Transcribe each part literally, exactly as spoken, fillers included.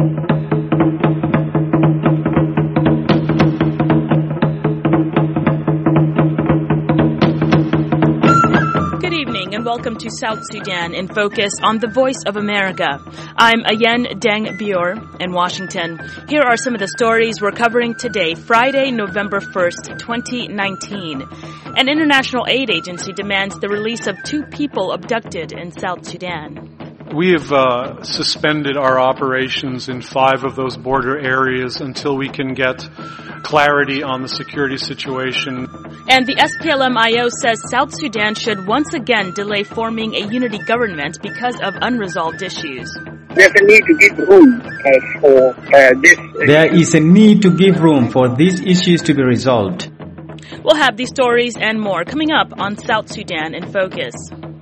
And welcome to South Sudan in Focus on the Voice of America. I'm Ayen Deng Bior in Washington. Here are some of the stories we're covering today, Friday, November first, twenty nineteen. An international aid agency demands the release of two people abducted in South Sudan. We have uh, suspended our operations in five of those border areas until we can get clarity on the security situation. And the S P L M I O says South Sudan should once again delay forming a unity government because of unresolved issues. There's a need to give room uh, for uh, this. There is a need to give room for these issues to be resolved. We'll have these stories and more coming up on South Sudan in Focus.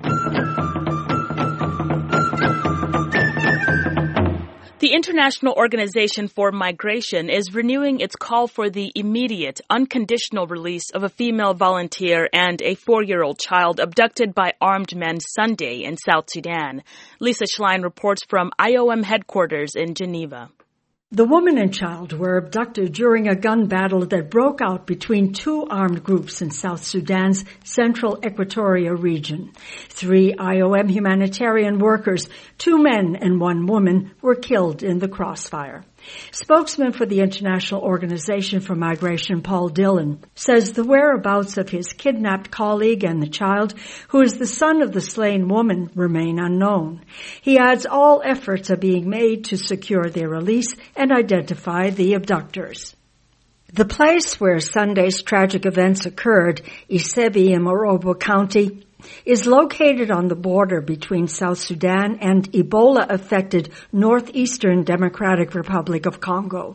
The International Organization for Migration is renewing its call for the immediate, unconditional release of a female volunteer and a four-year-old child abducted by armed men Sunday in South Sudan. Lisa Schlein reports from I O M headquarters in Geneva. The woman and child were abducted during a gun battle that broke out between two armed groups in South Sudan's central Equatoria region. Three I O M humanitarian workers, two men and one woman, were killed in the crossfire. Spokesman for the International Organization for Migration, Paul Dillon, says the whereabouts of his kidnapped colleague and the child, who is the son of the slain woman, remain unknown. He adds all efforts are being made to secure their release and identify the abductors. The place where Sunday's tragic events occurred, Isebi in Morobo County, is located on the border between South Sudan and Ebola-affected Northeastern Democratic Republic of Congo.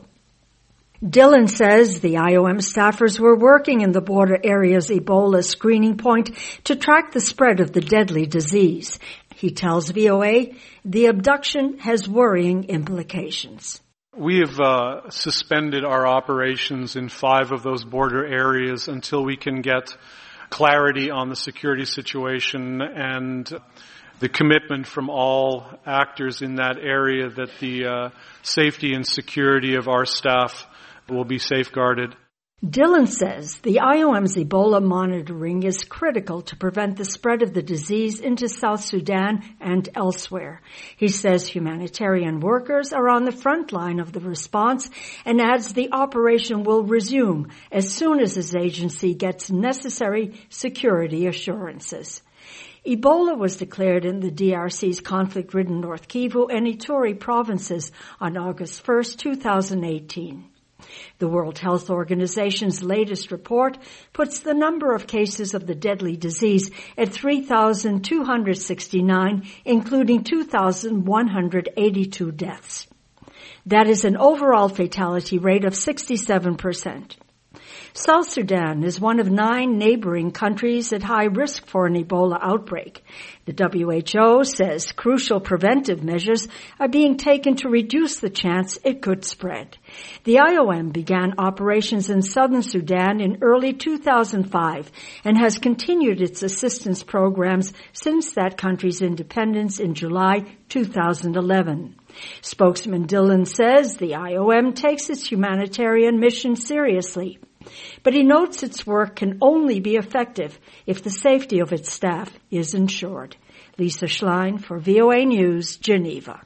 Dillon says the I O M staffers were working in the border area's Ebola screening point to track the spread of the deadly disease. He tells V O A the abduction has worrying implications. We have uh, suspended our operations in five of those border areas until we can get clarity on the security situation and the commitment from all actors in that area that the uh, safety and security of our staff will be safeguarded. Dillon says the I O M's Ebola monitoring is critical to prevent the spread of the disease into South Sudan and elsewhere. He says humanitarian workers are on the front line of the response and adds the operation will resume as soon as his agency gets necessary security assurances. Ebola was declared in the D R C's conflict-ridden North Kivu and Ituri provinces on August first, two thousand eighteen. The World Health Organization's latest report puts the number of cases of the deadly disease at three thousand two hundred sixty-nine, including two thousand one hundred eighty-two deaths. That is an overall fatality rate of sixty-seven percent. South Sudan is one of nine neighboring countries at high risk for an Ebola outbreak. The W H O says crucial preventive measures are being taken to reduce the chance it could spread. The I O M began operations in southern Sudan in early two thousand five and has continued its assistance programs since that country's independence in July two thousand eleven. Spokesman Dillon says the I O M takes its humanitarian mission seriously, but he notes its work can only be effective if the safety of its staff is ensured. Lisa Schlein for V O A News, Geneva.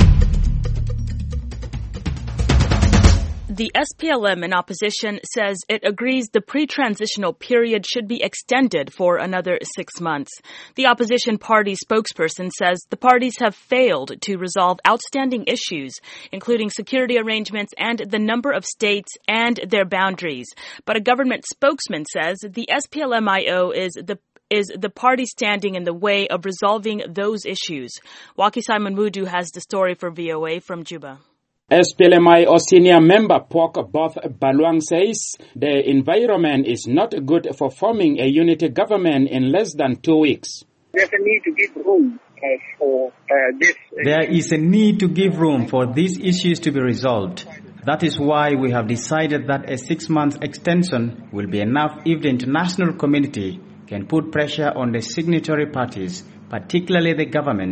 The S P L M in opposition says it agrees the pre-transitional period should be extended for another six months. The opposition party spokesperson says the parties have failed to resolve outstanding issues, including security arrangements and the number of states and their boundaries. But a government spokesman says the S P L M I O is the is the party standing in the way of resolving those issues. Waki Simon Mudu has the story for V O A from Juba. S P L M I O senior member Pok Both Baluang says the environment is not good for forming a unity government in less than two weeks. There's a need to give room uh, for uh, this. There is a need to give room for these issues to be resolved. That is why we have decided that a six-month extension will be enough if the international community can put pressure on the signatory parties, particularly the government,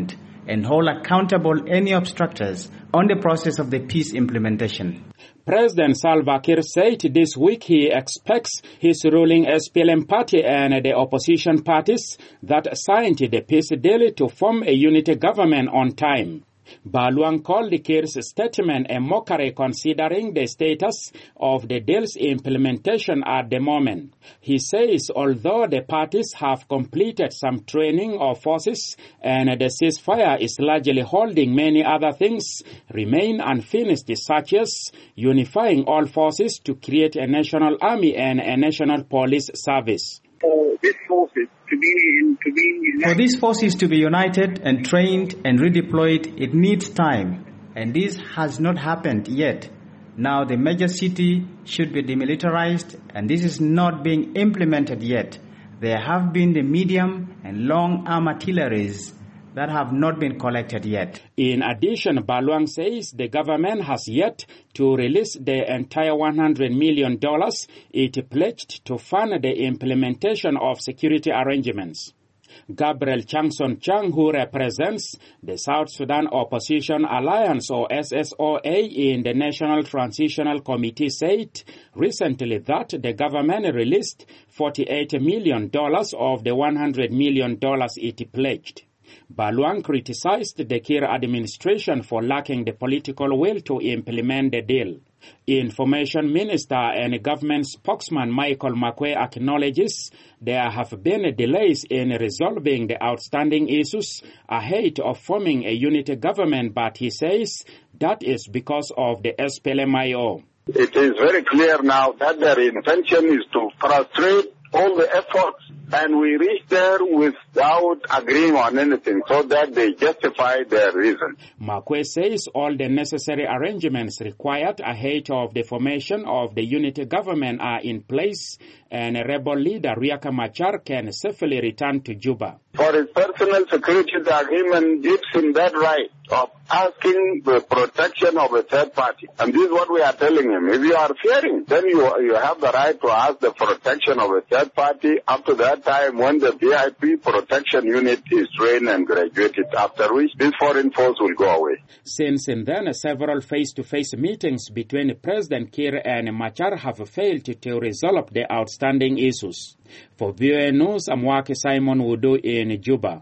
and hold accountable any obstructors on the process of the peace implementation. President Salva Kiir said this week he expects his ruling S P L M party and the opposition parties that signed the peace deal to form a unity government on time. Baluang called Kiir's statement a mockery considering the status of the deal's implementation at the moment. He says although the parties have completed some training of forces and the ceasefire is largely holding, many other things remain unfinished, such as unifying all forces to create a national army and a national police service. For these forces to be in, to be united. For these forces to be united and trained and redeployed, it needs time, and this has not happened yet. Now the major city should be demilitarized, and this is not being implemented yet. There have been the medium and long arm artilleries that have not been collected yet. In addition, Baluang says the government has yet to release the entire one hundred million dollars it pledged to fund the implementation of security arrangements. Gabriel Changson Chang, who represents the South Sudan Opposition Alliance, or S S O A, in the National Transitional Committee, said recently that the government released forty-eight million dollars of the one hundred million dollars it pledged. Baluang criticized the Kiir administration for lacking the political will to implement the deal. Information Minister and government spokesman Michael Makwe acknowledges there have been delays in resolving the outstanding issues ahead of forming a unity government, but he says that is because of the S P L M I O. It is very clear now that their intention is to frustrate all the efforts, and we reach there without agreeing on anything so that they justify their reason. Makwe says all the necessary arrangements required ahead of the formation of the unity government are in place, and rebel leader Riek Machar can safely return to Juba. For his personal security, the agreement gives him that right of asking the protection of a third party. And this is what we are telling him. If you are fearing, then you you have the right to ask the protection of a third party up to that time when the V I P protection unit is trained and graduated, after which this foreign force will go away. Since then, several face-to-face meetings between President Kiir and Machar have failed to resolve the outstanding issues. For V O A News, I'm Waki Simon Wudu in Juba.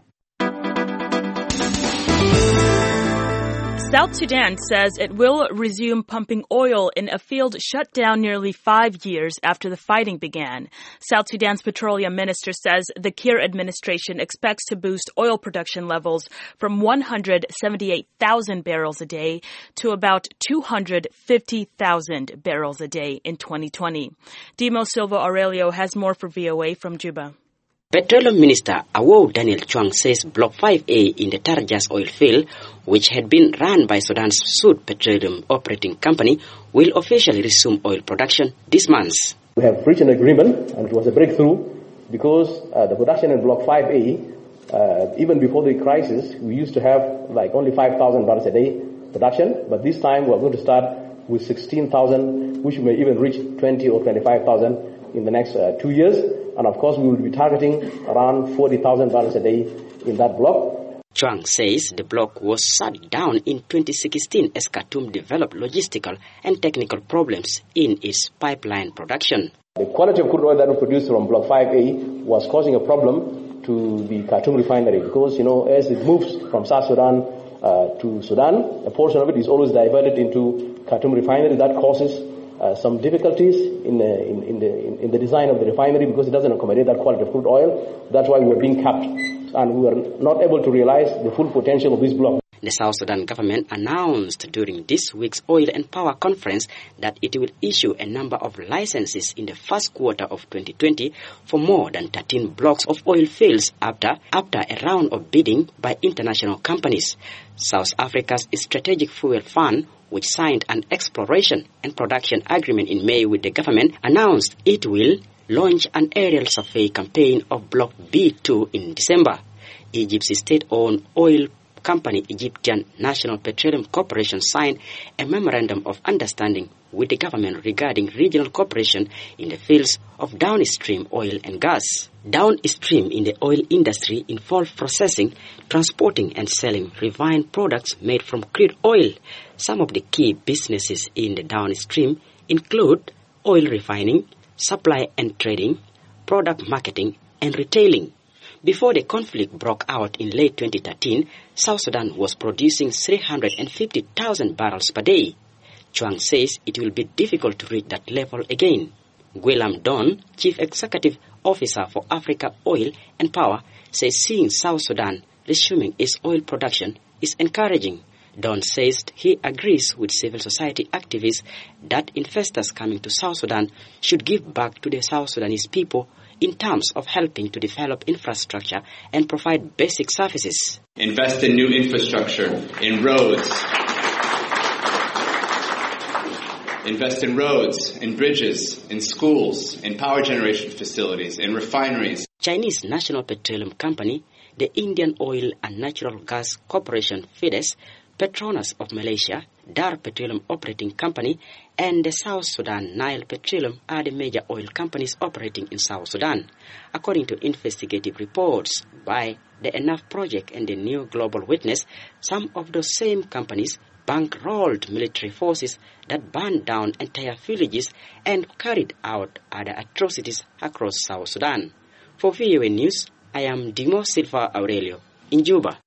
South Sudan says it will resume pumping oil in a field shut down nearly five years after the fighting began. South Sudan's petroleum minister says the Kiir administration expects to boost oil production levels from one hundred seventy-eight thousand barrels a day to about two hundred fifty thousand barrels a day in twenty twenty. Dimo Silva Aurelio has more for V O A from Juba. Petroleum Minister Awow Daniel Chuang says Block five A in the Tarjas oil field, which had been run by Sudan's Sud Petroleum Operating Company, will officially resume oil production this month. We have reached an agreement, and it was a breakthrough because uh, the production in Block five A, uh, even before the crisis, we used to have like only five thousand barrels a day production, but this time we're going to start with sixteen thousand, which may even reach twenty or twenty-five thousand in the next uh, two years. And of course, we will be targeting around forty thousand barrels a day in that block. Chuang says the block was shut down in twenty sixteen as Khartoum developed logistical and technical problems in its pipeline production. The quality of crude oil that we produced from Block five A was causing a problem to the Khartoum refinery because, you know, as it moves from South Sudan uh, to Sudan, a portion of it is always diverted into Khartoum refinery. That causes Uh, some difficulties in, uh, in, in, the, in, in the design of the refinery because it doesn't accommodate that quality of crude oil. That's why we were being capped, and we were not able to realize the full potential of this block. The South Sudan government announced during this week's Oil and Power Conference that it will issue a number of licenses in the first quarter of twenty twenty for more than thirteen blocks of oil fields after, after a round of bidding by international companies. South Africa's Strategic Fuel Fund, which signed an exploration and production agreement in May with the government, announced it will launch an aerial survey campaign of Block B two in December. Egypt's state-owned oil company Egyptian National Petroleum Corporation signed a memorandum of understanding with the government regarding regional cooperation in the fields of downstream oil and gas. Downstream in the oil industry involves processing, transporting and selling refined products made from crude oil. Some of the key businesses in the downstream include oil refining, supply and trading, product marketing and retailing. Before the conflict broke out in late twenty thirteen, South Sudan was producing three hundred fifty thousand barrels per day. Chuang says it will be difficult to reach that level again. Guilam Don, Chief Executive Officer for Africa Oil and Power, says seeing South Sudan resuming its oil production is encouraging. Don says he agrees with civil society activists that investors coming to South Sudan should give back to the South Sudanese people in terms of helping to develop infrastructure and provide basic services. Invest in new infrastructure, in roads. Invest in roads, in bridges, in schools, in power generation facilities, in refineries. Chinese National Petroleum Company, the Indian Oil and Natural Gas Corporation FIDES, Petronas of Malaysia, Dar Petroleum Operating Company, and the South Sudan Nile Petroleum are the major oil companies operating in South Sudan. According to investigative reports by the Enough Project and the New Global Witness, some of those same companies bankrolled military forces that burned down entire villages and carried out other atrocities across South Sudan. For V O A News, I am Dimo Silva Aurelio in Juba.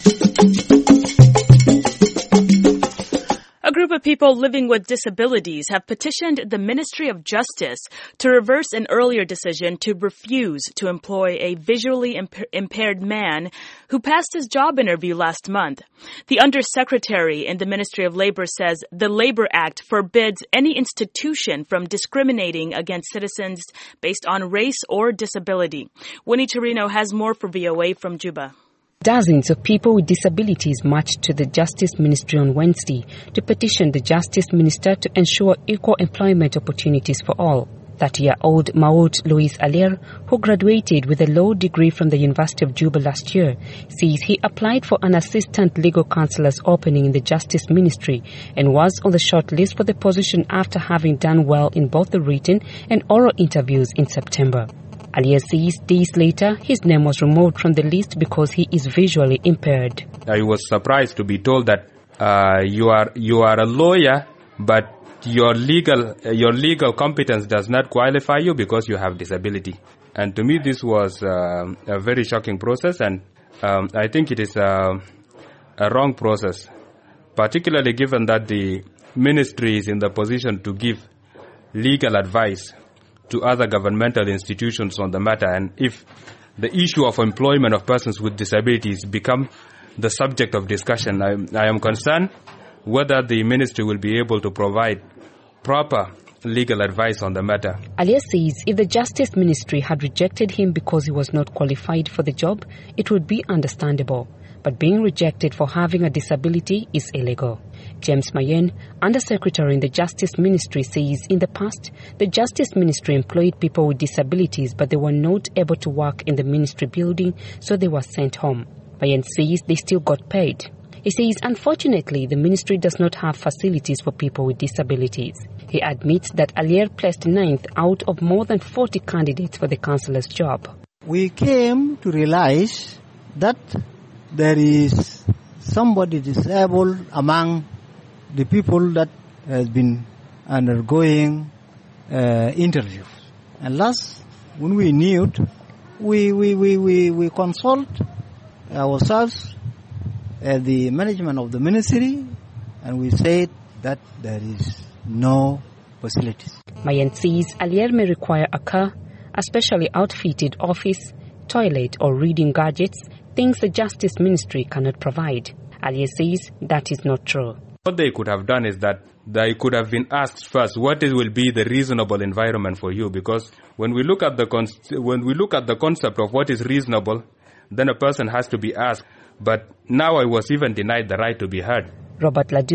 A group of people living with disabilities have petitioned the Ministry of Justice to reverse an earlier decision to refuse to employ a visually imp- impaired man who passed his job interview last month. The Undersecretary in the Ministry of Labor says the Labor Act forbids any institution from discriminating against citizens based on race or disability. Winnie Torino has more for V O A from Juba. Dozens of people with disabilities marched to the Justice Ministry on Wednesday to petition the Justice Minister to ensure equal employment opportunities for all. thirty-year-old Maud Louis Alier, who graduated with a law degree from the University of Juba last year, says he applied for an assistant legal counselor's opening in the Justice Ministry and was on the short list for the position after having done well in both the written and oral interviews in September. Alier says days later, his name was removed from the list because he is visually impaired. I was surprised to be told that uh, you are you are a lawyer, but your legal uh, your legal competence does not qualify you because you have disability. And to me, this was uh, a very shocking process, and um, I think it is uh, a wrong process, particularly given that the ministry is in the position to give legal advice to other governmental institutions on the matter. And if the issue of employment of persons with disabilities become the subject of discussion, I, I am concerned whether the ministry will be able to provide proper legal advice on the matter. Alier says if the Justice Ministry had rejected him because he was not qualified for the job, it would be understandable. But being rejected for having a disability is illegal. James Mayen, Undersecretary in the Justice Ministry, says in the past, the Justice Ministry employed people with disabilities, but they were not able to work in the ministry building, so they were sent home. Mayen says they still got paid. He says, unfortunately, the ministry does not have facilities for people with disabilities. He admits that Alier placed ninth out of more than forty candidates for the councillor's job. We came to realize that there is somebody disabled among the people that has been undergoing uh, interviews. And last, when we knew it, we, we, we, we, we consult ourselves at the management of the ministry, and we said that there is no facilities. Mayen says Alier may require a car, a specially outfitted office, toilet or reading gadgets, things the Justice Ministry cannot provide. Alier says that is not true. What they could have done is that they could have been asked first, what is, will be the reasonable environment for you? Because when we look at the con- when we look at the concept of what is reasonable, then a person has to be asked. But now I was even denied the right to be heard. Robert Ladu,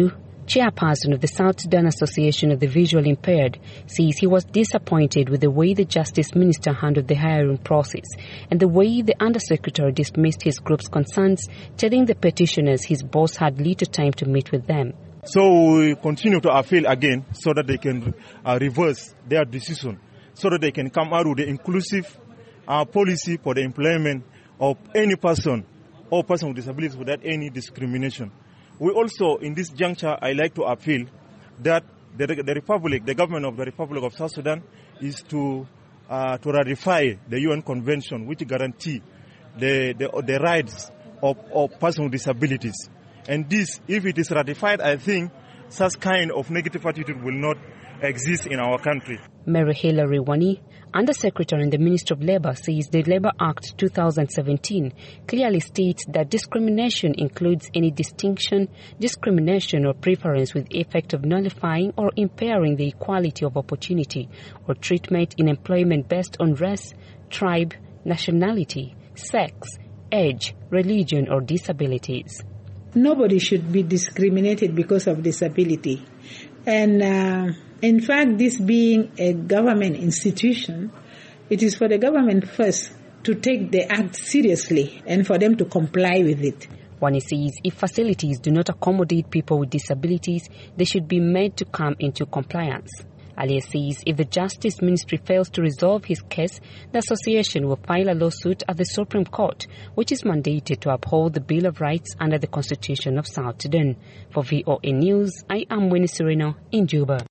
chairperson of the South Sudan Association of the Visually Impaired, says he was disappointed with the way the Justice Minister handled the hiring process and the way the Undersecretary dismissed his group's concerns, telling the petitioners his boss had little time to meet with them. So we continue to appeal again so that they can uh, reverse their decision, so that they can come out with the inclusive uh, policy for the employment of any person or person with disabilities without any discrimination. We also, in this juncture, I like to appeal that the, the Republic, the government of the Republic of South Sudan, is to uh, to ratify the U N Convention, which guarantee the the, the rights of, of persons with disabilities. And this, if it is ratified, I think such kind of negative attitude will not exist in our country. Mary Hilary Wani, Undersecretary in the Ministry of Labour, says the Labour Act two thousand seventeen clearly states that discrimination includes any distinction, discrimination or preference with effect of nullifying or impairing the equality of opportunity or treatment in employment based on race, tribe, nationality, sex, age, religion or disabilities. Nobody should be discriminated because of disability. And uh, in fact, this being a government institution, it is for the government first to take the act seriously and for them to comply with it. Wani says if facilities do not accommodate people with disabilities, they should be made to come into compliance. Alia says if the Justice Ministry fails to resolve his case, the association will file a lawsuit at the Supreme Court, which is mandated to uphold the Bill of Rights under the Constitution of South Sudan. For V O A News, I am Winnie Sereno in Juba.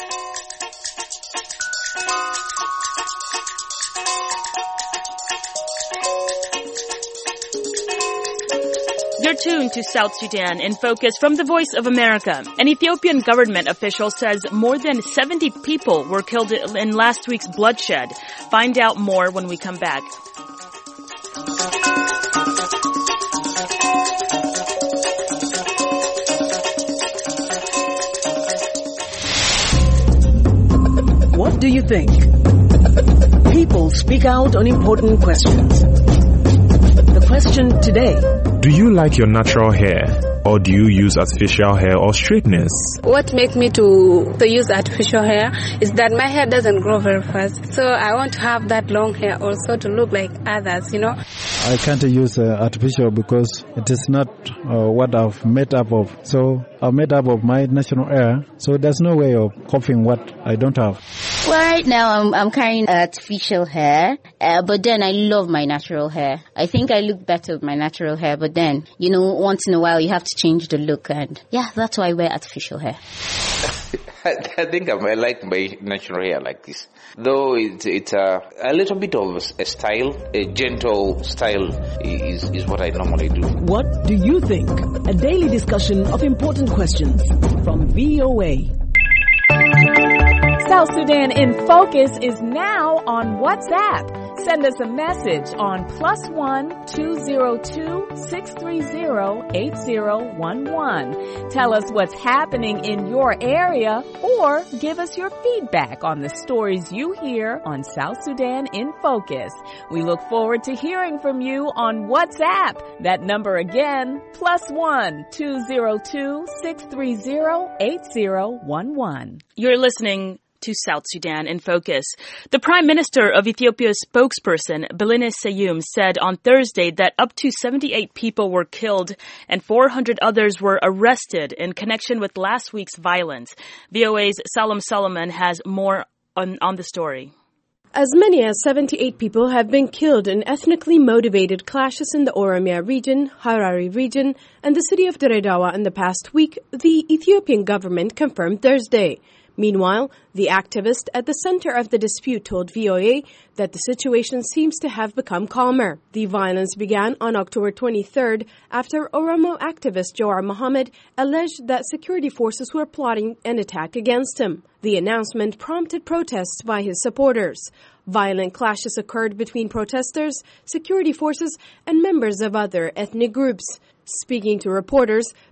You're tuned to South Sudan in Focus from the Voice of America. An Ethiopian government official says more than seventy people were killed in last week's bloodshed. Find out more when we come back. What do you think? People speak out on important questions. The question today: do you like your natural hair, or do you use artificial hair or straighteners? What makes me to, to use artificial hair is that my hair doesn't grow very fast. So I want to have that long hair also to look like others, you know. I can't use uh, artificial because it is not uh, what I've made up of. So I'm made up of my natural hair. So there's no way of copying what I don't have. Well, right now I'm, I'm carrying artificial hair, uh, but then I love my natural hair. I think I look better with my natural hair, but then, you know, once in a while you have to change the look, and yeah, that's why I wear artificial hair. I think I like my natural hair like this. Though it's, it's a, a little bit of a style, a gentle style is, is what I normally do. What do you think? A daily discussion of important questions from V O A. South Sudan in Focus is now on WhatsApp. Send us a message on plus one two zero two six three zero eight zero one one. Tell us what's happening in your area or give us your feedback on the stories you hear on South Sudan in Focus. We look forward to hearing from you on WhatsApp. That number again, plus one two zero two six three zero eight zero one one. You're listening to South Sudan in Focus. The Prime Minister of Ethiopia's spokesperson, Belinda Seyum, said on Thursday that up to seventy-eight people were killed and four hundred others were arrested in connection with last week's violence. V O A's Salam Solomon has more on, on the story. As many as seventy-eight people have been killed in ethnically motivated clashes in the Oromia region, Harari region, and the city of Dire in the past week, the Ethiopian government confirmed Thursday. Meanwhile, the activist at the center of the dispute told V O A that the situation seems to have become calmer. The violence began on October twenty-third after Oromo activist Jawar Mohammed alleged that security forces were plotting an attack against him. The announcement prompted protests by his supporters. Violent clashes occurred between protesters, security forces, and members of other ethnic groups. Speaking to reporters,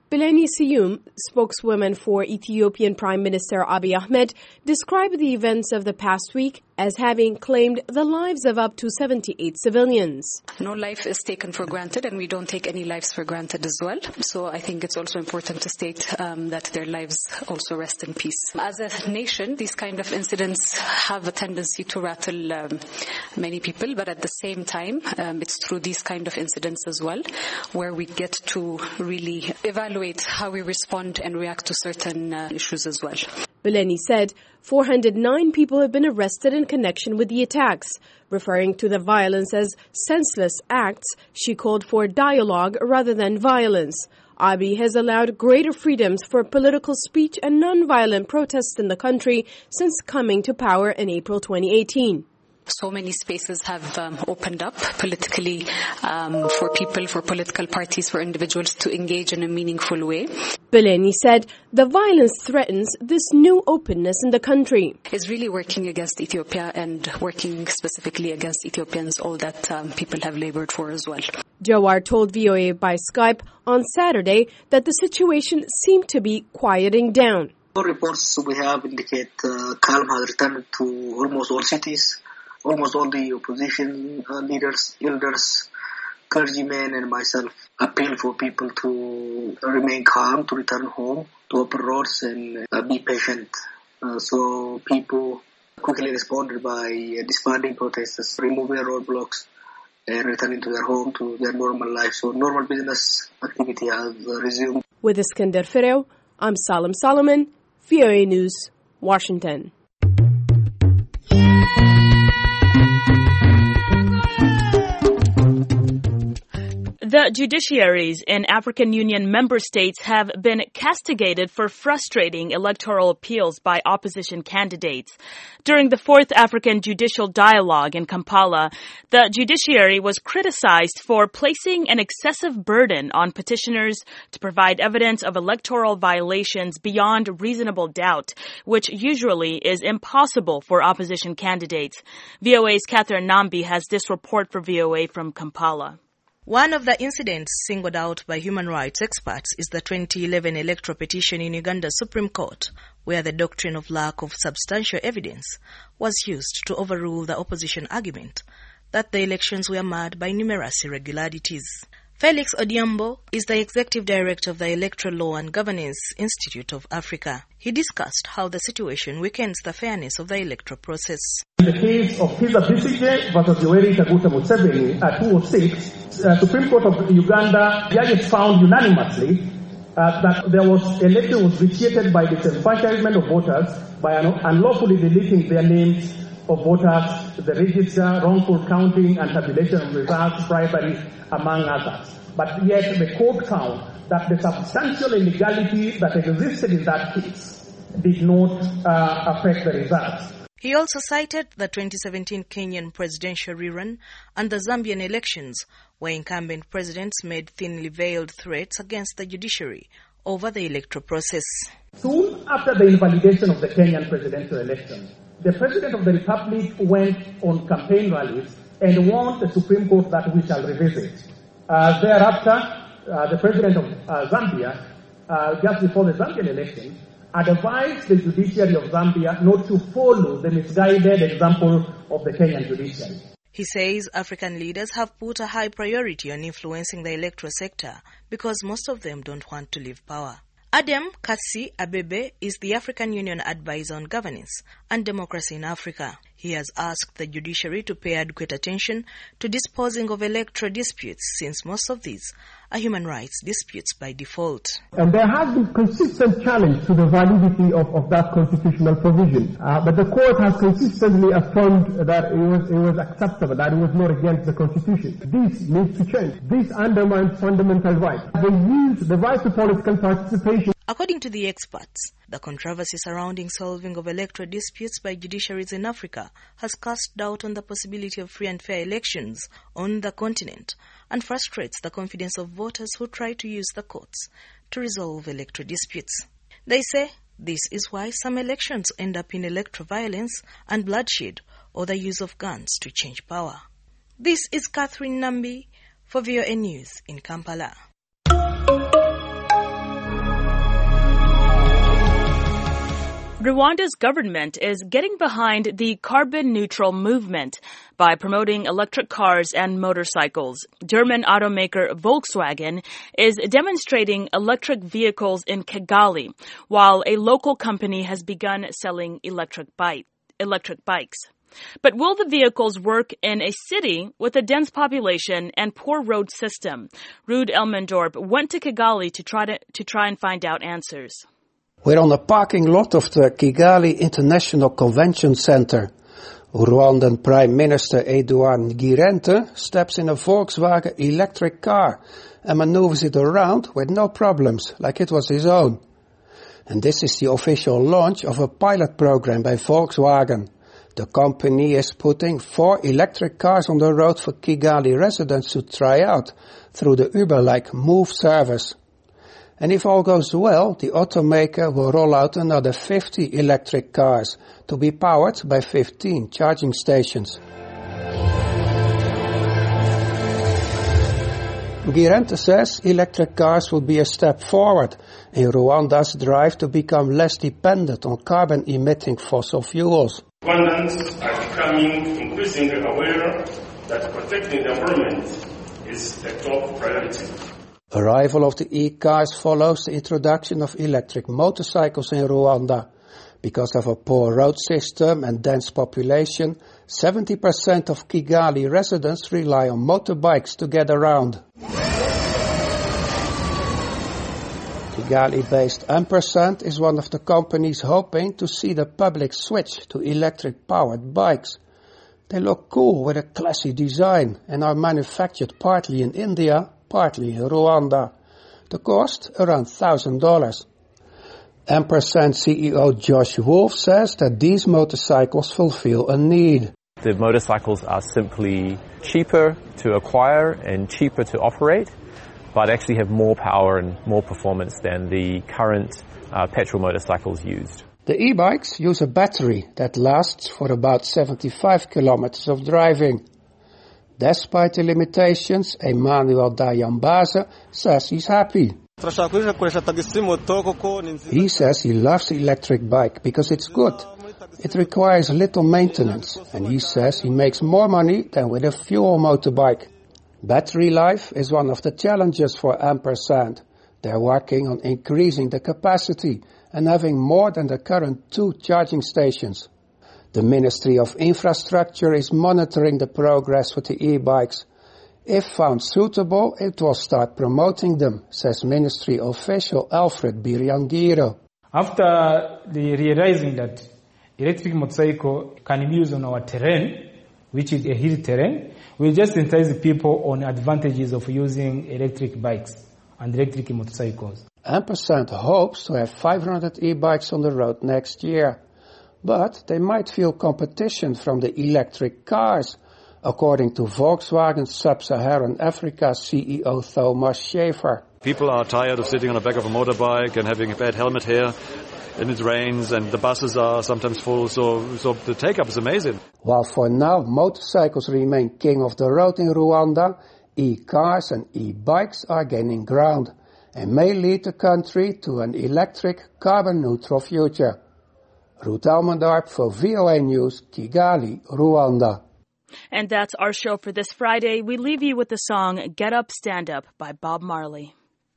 Bileni Siyum, spokeswoman for Ethiopian Prime Minister Abiy Ahmed, described the events of the past week as having claimed the lives of up to seventy-eight civilians. No life is taken for granted, and we don't take any lives for granted as well. So I think it's also important to state um, that their lives also rest in peace. As a nation, these kind of incidents have a tendency to rattle um, many people, but at the same time, um, it's through these kind of incidents as well where we get to really evaluate how we respond and react to certain uh, issues as well. Bileni said four hundred nine people have been arrested in connection with the attacks. Referring to the violence as senseless acts, she called for dialogue rather than violence. Abiy has allowed greater freedoms for political speech and non-violent protests in the country since coming to power in April twenty eighteen. So many spaces have um, opened up politically um, for people, for political parties, for individuals to engage in a meaningful way. Bileni said the violence threatens this new openness in the country. It's really working against Ethiopia and working specifically against Ethiopians, all that um, people have labored for as well. Jawar told V O A by Skype on Saturday that the situation seemed to be quieting down. All reports we have indicate uh, calm has returned to almost all cities. Almost all the opposition uh, leaders, elders, clergymen and myself appeal for people to remain calm, to return home, to open roads and uh, be patient. Uh, so people quickly responded by uh, disbanding protesters, removing roadblocks and returning to their home, to their normal life. So normal business activity has uh, resumed. With Iskandar Fireo, I'm Salim Solomon, V O A News, Washington. The judiciaries in African Union member states have been castigated for frustrating electoral appeals by opposition candidates. During the fourth African Judicial Dialogue in Kampala, the judiciary was criticized for placing an excessive burden on petitioners to provide evidence of electoral violations beyond reasonable doubt, which usually is impossible for opposition candidates. V O A's Catherine Nambi has this report for V O A from Kampala. One of the incidents singled out by human rights experts is the twenty eleven electoral petition in Uganda's Supreme Court, where the doctrine of lack of substantial evidence was used to overrule the opposition argument that the elections were marred by numerous irregularities. Felix Odhiambo is the executive director of the Electoral Law and Governance Institute of Africa. He discussed how the situation weakens the fairness of the electoral process. In the case of Kizza Besigye versus Yoweri Kaguta Museveni at two oh six, uh, Supreme Court of Uganda judges found unanimously uh, that there was election was vitiated by disenfranchisement of voters by unlawfully deleting their names of voters, the register, wrongful counting and tabulation of results, bribery, among others. But yet the court found that the substantial illegality that existed in that case did not uh, affect the results. He also cited the twenty seventeen Kenyan presidential rerun and the Zambian elections, where incumbent presidents made thinly veiled threats against the judiciary over the electoral process. Soon after the invalidation of the Kenyan presidential election, the President of the Republic went on campaign rallies and warned the Supreme Court that we shall revisit. Uh, thereafter, uh, the President of uh, Zambia, uh, just before the Zambian election, advised the judiciary of Zambia not to follow the misguided example of the Kenyan judiciary. He says African leaders have put a high priority on influencing the electoral sector because most of them don't want to leave power. Adam Kasi Abebe is the African Union Advisor on Governance and Democracy in Africa. He has asked the judiciary to pay adequate attention to disposing of electoral disputes, since most of these are human rights disputes by default. And there has been consistent challenge to the validity of, of that constitutional provision. Uh, but the court has consistently affirmed that it was, it was acceptable, that it was not against the Constitution. This needs to change. This undermines fundamental rights. They use the right to political participation. According to the experts, the controversy surrounding solving of electoral disputes by judiciaries in Africa has cast doubt on the possibility of free and fair elections on the continent and frustrates the confidence of voters who try to use the courts to resolve electoral disputes. They say this is why some elections end up in electoral violence and bloodshed or the use of guns to change power. This is Catherine Nambi for V O A News in Kampala. Rwanda's government is getting behind the carbon-neutral movement by promoting electric cars and motorcycles. German automaker Volkswagen is demonstrating electric vehicles in Kigali, while a local company has begun selling electric bike, electric bikes. But will the vehicles work in a city with a dense population and poor road system? Ruud Elmendorp went to Kigali to try to, to try and find out answers. We're on the parking lot of the Kigali International Convention Center. Rwandan Prime Minister Edouard Ngirente steps in a Volkswagen electric car and maneuvers it around with no problems, like it was his own. And this is the official launch of a pilot program by Volkswagen. The company is putting four electric cars on the road for Kigali residents to try out through the Uber-like Move service. And if all goes well, the automaker will roll out another fifty electric cars to be powered by fifteen charging stations. Ngirente says electric cars will be a step forward in Rwanda's drive to become less dependent on carbon-emitting fossil fuels. Rwandans are becoming increasingly aware that protecting the environment is a top priority. Arrival of the e-cars follows the introduction of electric motorcycles in Rwanda. Because of a poor road system and dense population, seventy percent of Kigali residents rely on motorbikes to get around. Kigali-based Ampersand is one of the companies hoping to see the public switch to electric-powered bikes. They look cool with a classy design and are manufactured partly in India, partly in Rwanda. The cost, around one thousand dollars. Ampersand C E O Josh Wolf says that these motorcycles fulfill a need. The motorcycles are simply cheaper to acquire and cheaper to operate, but actually have more power and more performance than the current uh, petrol motorcycles used. The e-bikes use a battery that lasts for about seventy-five kilometers of driving. Despite the limitations, Emmanuel Dayambaza says he's happy. He says he loves the electric bike because it's good. It requires little maintenance, and he says he makes more money than with a fuel motorbike. Battery life is one of the challenges for Ampersand. They're working on increasing the capacity and having more than the current two charging stations. The Ministry of Infrastructure is monitoring the progress with the e-bikes. If found suitable, it will start promoting them, says Ministry official Alfred Biryangiro. After the realizing that electric motorcycle can be used on our terrain, which is a hill terrain, we just sensitize people on advantages of using electric bikes and electric motorcycles. Ampersand hopes to have five hundred e-bikes on the road next year. But they might feel competition from the electric cars, according to Volkswagen Sub-Saharan Africa C E O Thomas Schaefer. People are tired of sitting on the back of a motorbike and having a bad helmet here, and it rains, and the buses are sometimes full, so, so the take-up is amazing. While for now motorcycles remain king of the road in Rwanda, e-cars and e-bikes are gaining ground and may lead the country to an electric, carbon-neutral future. Ruud Elmendorp for V O A News, Kigali, Rwanda. And that's our show for this Friday. We leave you with the song Get Up, Stand Up by Bob Marley.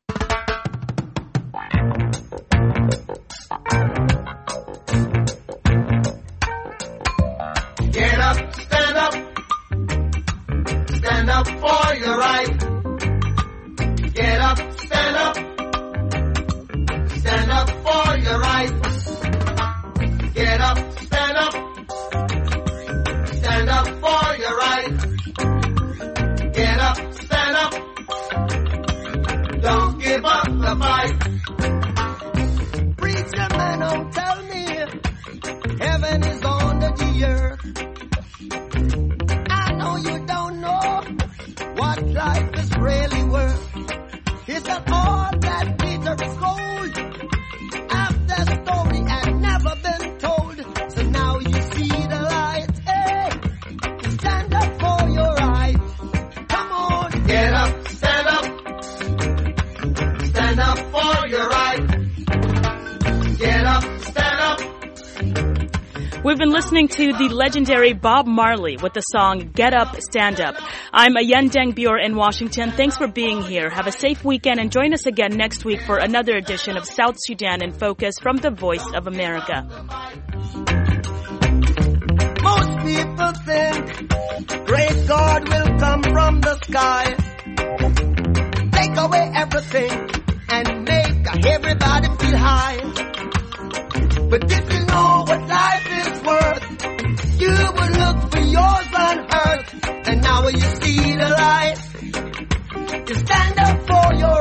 Get up, stand up. Stand up for your right. Get up, stand up. Stand up for your right. Get up, stand up. Stand up for your right. Get up, stand up. Don't give up the fight. Preacher man, don't tell me heaven is under the earth. I know you don't know what life is really worth. Is that all that Peter is gold? After story had never been told, so now you see the light. Hey, stand up for your right. Come on, get up, stand up. Stand up for your right. Get up, stand up. We've been listening to the legendary Bob Marley with the song Get Up, Stand Up. I'm Ayen Dengbyor in Washington. Thanks for being here. Have a safe weekend and join us again next week for another edition of South Sudan in Focus from the Voice of America. Most people think great God will come from the sky, take away everything and make everybody feel high. But if you know what life is worth, you would look for yours on earth. And now you see the light, you stand up for your